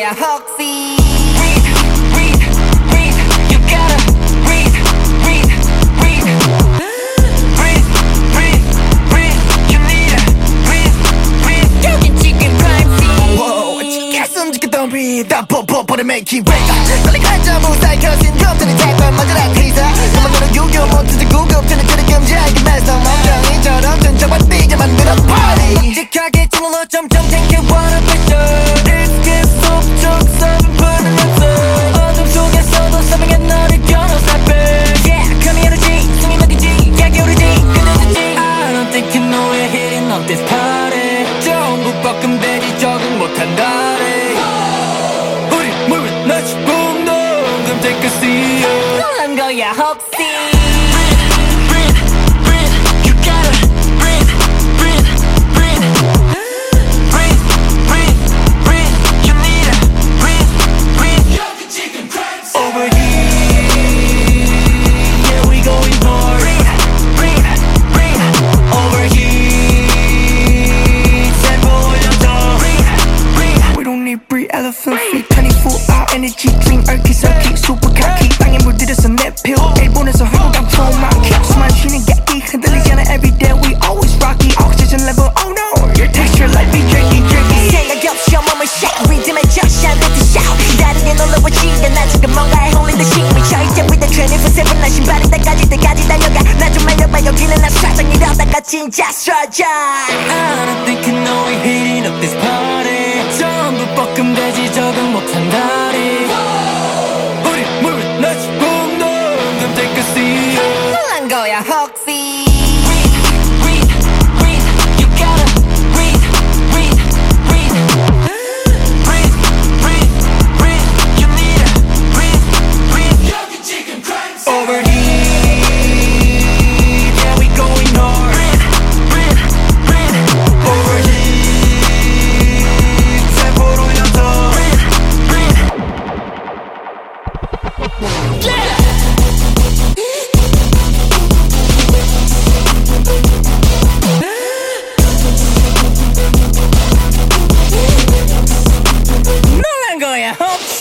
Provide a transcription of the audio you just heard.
거야 혹시 Breathe, you gotta breathe, you need to breathe. 여긴 지금 crime scene Whoa, 지켰으면 좋겠던 breathe 다 뽀뽀뽀를 make it wake up 빨리 가자 무사히 켜진 컴퓨터를 대걸 먼저라 테이서 그만으로 유교 못하지 구급전에 그를 금지하게 말서 멍청이처럼 전적만 뛰게 만들어 party 묵직하게 춤으로 점점 탱겨와라 패션 이렇게 속적 썩은 푸른 엽서 어둠 속에서도 선명해 너를 겨눠 살빼 Yeah, coming energy, 숨이 막히지 야기오르지 끝내주지 I don't think you know we're hitting up this party 전부 뻐끔대지 적응 못한다래 우리 물은 나치 붕동 Come take a seat 놀란 거야 혹시 You gotta breathe. You need to breathe. Overheat, yeah, we going hard. Overheat, tempo 올려서. We don't need breathe elephant feet 24-hour energy drink 얼키설키 super khaki 땅에 물들여서 내 pill 일본에서 한국 감초 많기 숨만 쉬는 게 흔들리지 않아 everyday we always rocky oxygen level oh no your texture like be jerky 생각이 없이 온몸을 shake 리듬에 just shine let it shout 다르게 놀라워지가 나 지금 뭔가에 홀린 듯이 미쳐있자 with the 24/7 나 신발이 때까지 달려가 나 좀 말려봐 여기는 나 살짝 이러다가 진짜 쓰러져 I don't think you know we're heating up this party. 전부 뻐끔대지 적응 못한다리. 우리 물은 나치 붕동. Come take a seat. 놀란 거야 혹시 You gotta breathe. You need to breathe. Overheat, yeah, we going hard. Overheat, tempo 올려서. 놀란 거야 혹시